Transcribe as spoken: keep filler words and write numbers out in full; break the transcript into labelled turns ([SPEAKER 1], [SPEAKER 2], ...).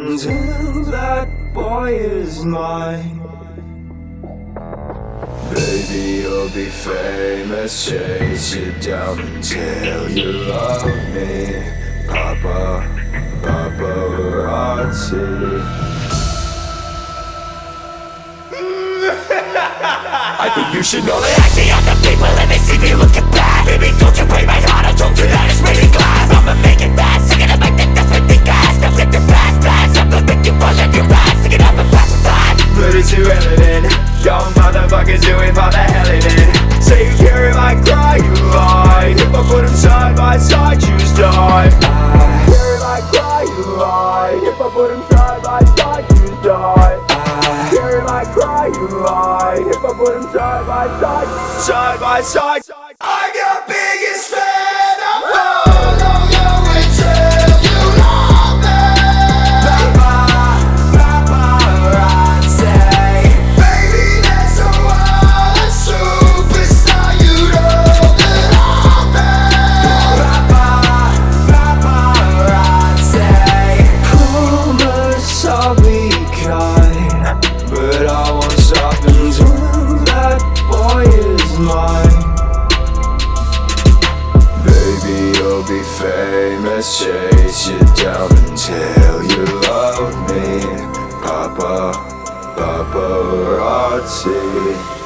[SPEAKER 1] until that boy is mine. Baby, you'll be famous, chase you down until you love me. Papa, paparazzi.
[SPEAKER 2] I think you should know that I see other people and they see me looking bad. Baby, don't you break my heart, I told you that it's really glad. I'ma make it fast, sing it up like the different thing gas. Now live your past, flash, I'ma make you fall on your ass. Sing it up and pass it flat.
[SPEAKER 1] But it's irrelevant, young motherfuckers do it for the hell of it. Say you care if I cry, you lie. If I put them side by side, choose die. I care if I cry, you lie. If I put them side by side, choose die. I care if I cry, you lie. If I put them side by side, side by side. I'm your biggest fan, I'm follow you until you love me. Papa, paparazzi. Baby, there's a world of superstar you know that I'm Papa, paparazzi. Promise I'll be kind, but I won't stop until that boy is mine. Baby, you'll be famous, chase you down until you love me. Papa, paparazzi.